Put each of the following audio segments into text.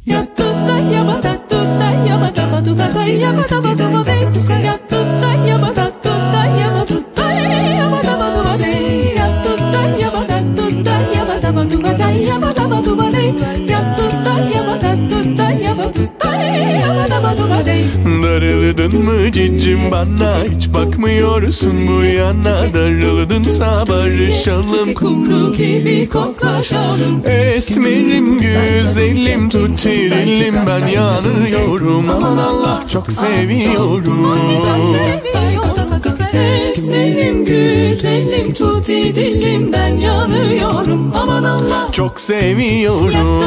Yatutta yabadatutta yabadabadubada yabadabadubade. Yatutta yabadatutta yabadutta yabadabadubade. Yatutta yabadatutta yabadabadubada yabadabadubade. Yatutta yabadatutta yabadutta yabadabadubade. Darıldın mı cicim bana, hiç bakmıyorsun bu yana. Darıldınsa barışalım, Kumru gibi koklaşalım. esmerim güzelim tutirillim, ben yanıyorum. Aman Allah çok seviyorum. Esmerim güzelim tuti dilim, ben yanıyorum. Aman Allah Çok seviyorum.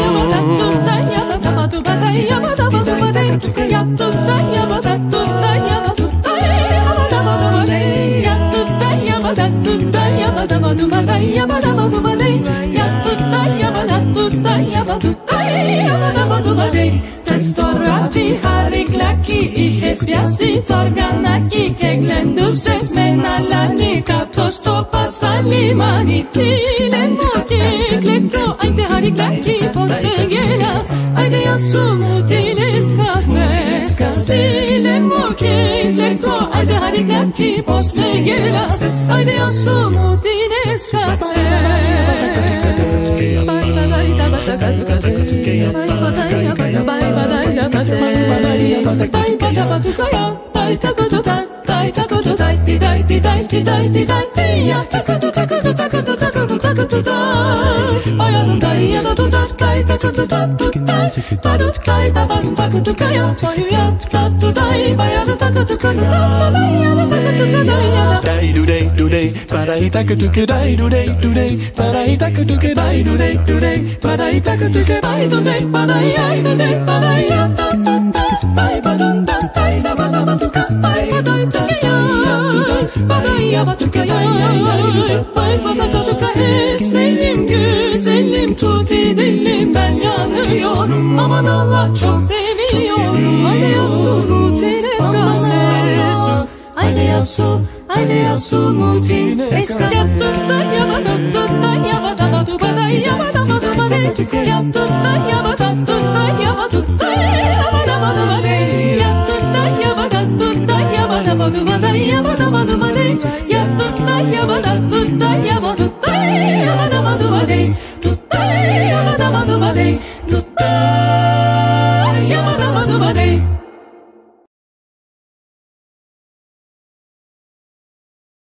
Testorati hariklaki ihespiasi torganaki keglenduses menalani katosto pasalimani tilemo keglepro aite hariklaki portegelas aite yasumutines kases tilemo keglepro aite hariklaki portegelas aite yasumutines kases. Esmerim güzelim tuti dilim, ben yanıyorum. Aman Allah çok seviyorum. Haydi yasu rutines kases. Haydi yasu, haydi yasu mutin eskas. Yattutta yabadattutta yabadabadubada yabadabadubade. Yattutta yabadattutta yabadutta yabadabadubade. Yattutta yabadattutta yabadabadubada yabadabadubade. Yattutta yabadattutta yabadabadubade.